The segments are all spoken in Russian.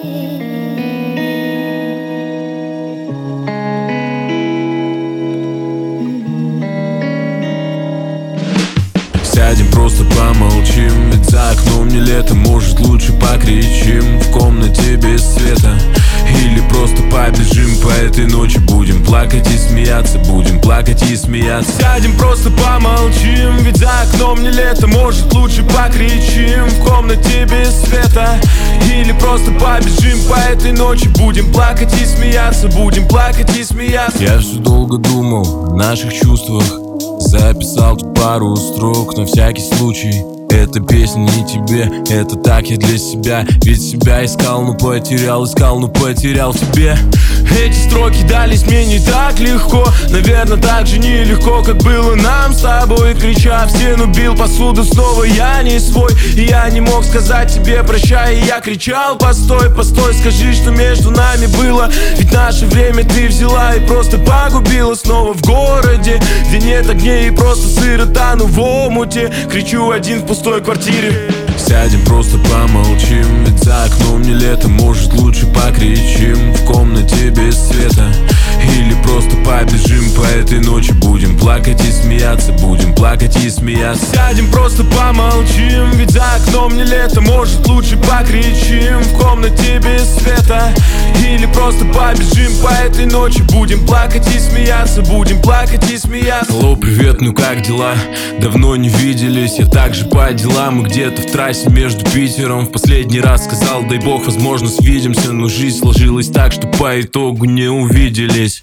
Сядем, просто помолчим, ведь за окном не лето. Может, лучше покричим в комнате без света. Или просто побежим по этой ночи. Будем плакать и смеяться, будем плакать и смеяться. Сядем, просто помолчим, ведь за окном не лето. Может, лучше покричим в комнате без света. Или просто побежим по этой ночи. Будем плакать и смеяться, будем плакать и смеяться. Я все долго думал о наших чувствах. Записал тут пару строк на всякий случай. Эта песня не тебе, это так я для себя. Ведь себя искал, но потерял, искал, но потерял в тебе. Эти строки дались мне не так легко. Наверное, так же нелегко, как было нам с тобой. Крича в стену, бил посуду, снова я не свой. И я не мог сказать тебе прощай. И я кричал: постой, постой, скажи, что между нами было. Ведь наше время ты взяла и просто погубила. Снова в городе, где нет огней и просто сыро тону в омуте. Кричу один в пустой квартире. Сядем, просто помолчим, ведь за окном не лето. Может, лучше покричим в комнате без света. Или просто побежим по этой ночи. Будем плакать и смеяться, будем плакать и смеяться. Сядем, просто помолчим, ведь за окном не лето. Может, лучше покричим в комнате без света. Или просто побежим по этой ночи. Будем плакать и смеяться, будем плакать и смеяться. Алло, привет, ну как дела? Давно не виделись, я также по делам. И где-то в трассе между Питером в последний раз сказал: дай бог, возможно, свидимся. Но жизнь сложилась так, что по итогу не увиделись.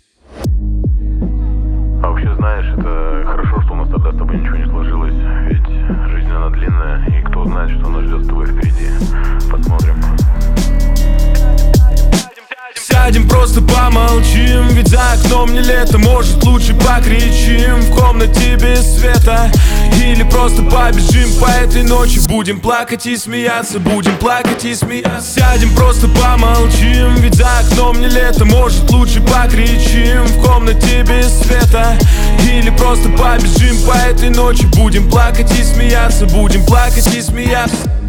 А вообще, знаешь, это хорошо, что у нас тогда с тобой ничего не сложилось. Ведь жизнь она длинная, и кто знает, что нас ждет с тобой впереди. Посмотрим. Сядем, просто помолчим, ведь за окном не лето. Может, лучше покричим в комнате без света. Или просто побежим по этой ночи. Будем плакать и смеяться, будем плакать и смеяться. Сядем, просто помолчим, ведь за окном не лето. Может, лучше покричим в комнате без света. Или просто побежим по этой ночи. Будем плакать и смеяться, будем плакать и смеяться.